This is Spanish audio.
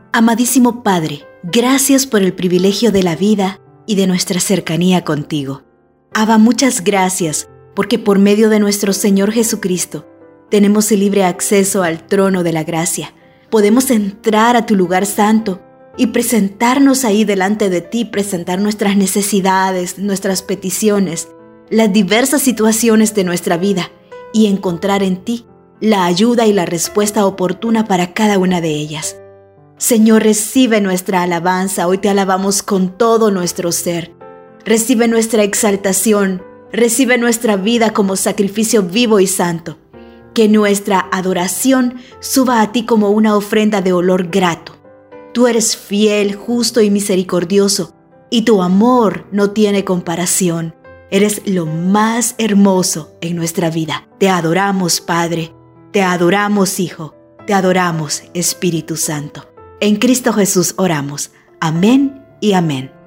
Amadísimo Padre, gracias por el privilegio de la vida y de nuestra cercanía contigo. Abba, muchas gracias, porque por medio de nuestro Señor Jesucristo tenemos el libre acceso al trono de la gracia. Podemos entrar a tu lugar santo y presentarnos ahí delante de ti, presentar nuestras necesidades, nuestras peticiones, las diversas situaciones de nuestra vida y encontrar en ti la ayuda y la respuesta oportuna para cada una de ellas. Señor, recibe nuestra alabanza. Hoy te alabamos con todo nuestro ser. Recibe nuestra exaltación. Recibe nuestra vida como sacrificio vivo y santo. Que nuestra adoración suba a ti como una ofrenda de olor grato. Tú eres fiel, justo y misericordioso, y tu amor no tiene comparación. Eres lo más hermoso en nuestra vida. Te adoramos, Padre. Te adoramos, Hijo. Te adoramos, Espíritu Santo. En Cristo Jesús oramos. Amén y amén.